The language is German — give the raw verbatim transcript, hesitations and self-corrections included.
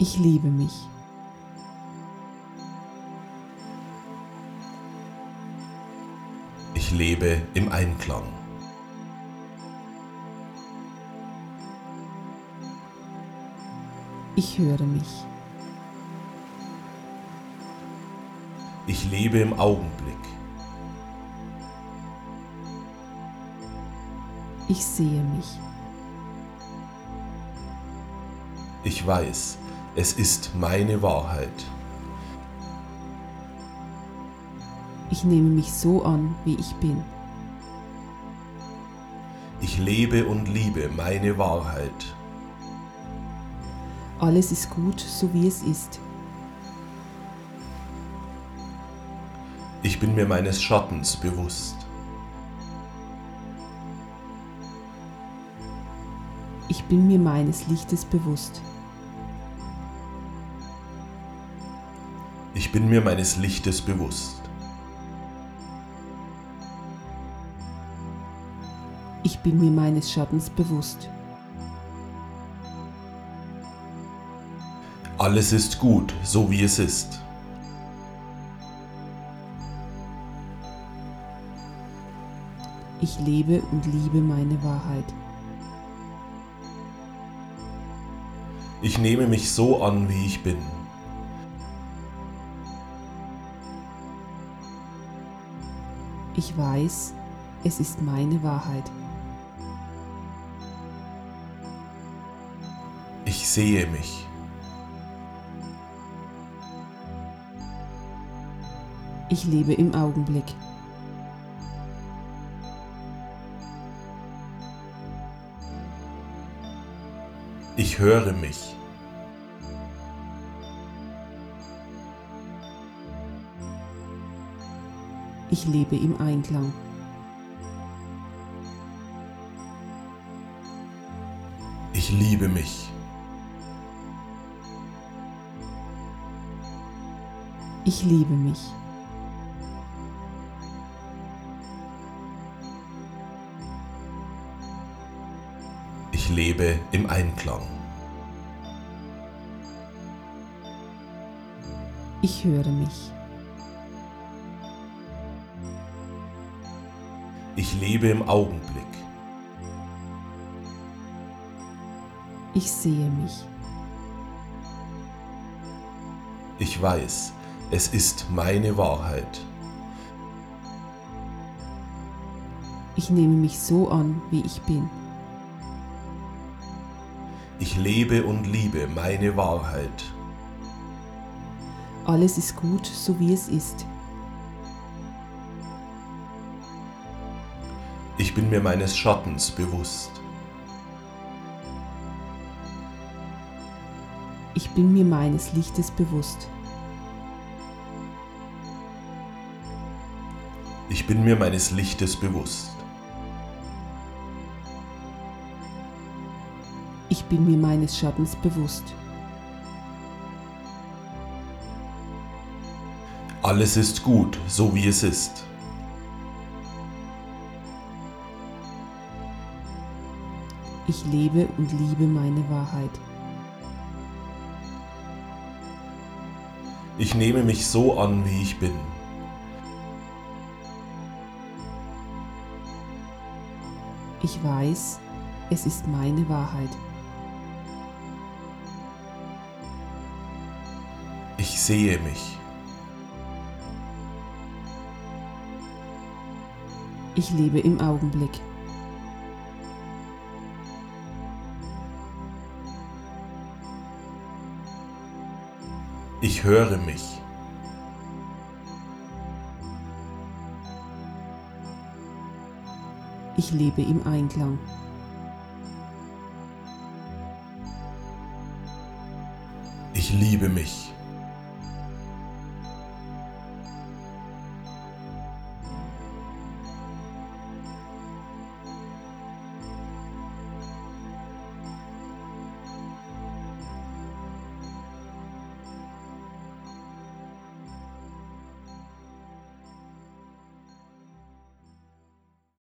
Ich liebe mich. Ich lebe im Einklang. Ich höre mich. Ich lebe im Augenblick. Ich sehe mich. Ich weiß, es ist meine Wahrheit. Ich nehme mich so an, wie ich bin. Ich lebe und liebe meine Wahrheit. Alles ist gut, so wie es ist. Ich bin mir meines Schattens bewusst. Ich bin mir meines Lichtes bewusst. Ich bin mir meines Lichtes bewusst. Ich bin mir meines Schattens bewusst. Alles ist gut, so wie es ist. Ich lebe und liebe meine Wahrheit. Ich nehme mich so an, wie ich bin. Ich weiß, es ist meine Wahrheit. Ich sehe mich. Ich lebe im Augenblick. Ich höre mich. Ich lebe im Einklang. Ich liebe mich. Ich liebe mich. Ich lebe im Einklang. Ich höre mich. Ich lebe im Augenblick. Ich sehe mich. Ich weiß, es ist meine Wahrheit. Ich nehme mich so an, wie ich bin. Ich lebe und liebe meine Wahrheit. Alles ist gut, so wie es ist. Ich bin mir meines Schattens bewusst. Ich bin mir meines Lichtes bewusst. Ich bin mir meines Lichtes bewusst. Ich bin mir meines Schattens bewusst. Alles ist gut, so wie es ist. Ich lebe und liebe meine Wahrheit. Ich nehme mich so an, wie ich bin. Ich weiß, es ist meine Wahrheit. Ich sehe mich. Ich lebe im Augenblick. Ich höre mich. Ich lebe im Einklang. Ich liebe mich.